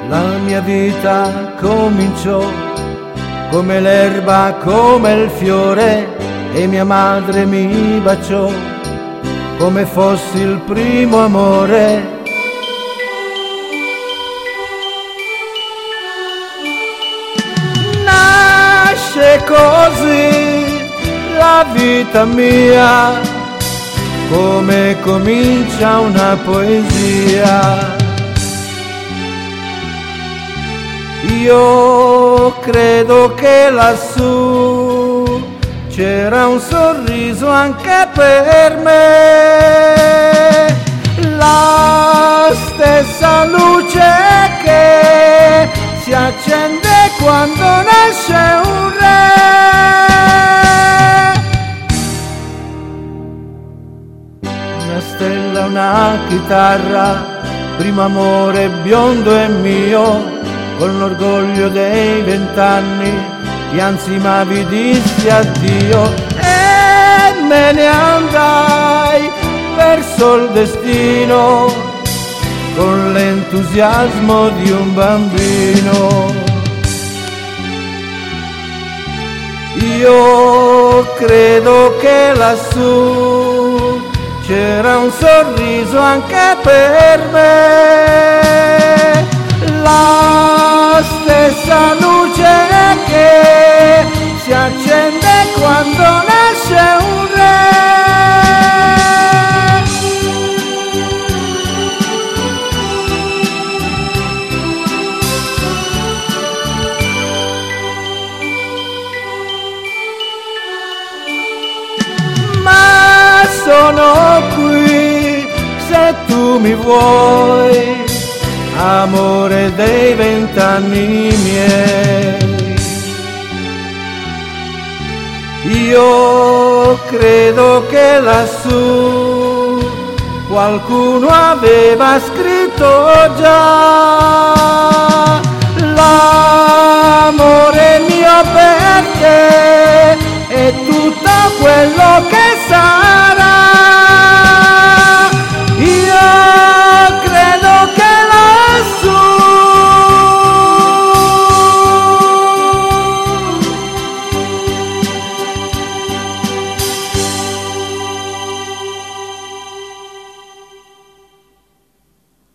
La mia vita cominciò come l'erba, come il fiore, e mia madre mi baciò come fossi il primo amore. Nasce così la vita mia, come comincia una poesia. Io credo che lassù c'era un sorriso anche per me, la stessa luce che si accende quando nasce un re. Una stella, una chitarra, primo amore biondo e mio, con l'orgoglio dei 20 anni piansi ma vi dissi addio e me ne andai verso il destino con l'entusiasmo di un bambino. Io credo che lassù c'era un sorriso anche per me, la stessa luce che si accende quando nasce un re. Ma sono qui se tu mi vuoi, amore dei 20 anni miei. Io credo che lassù qualcuno aveva scritto già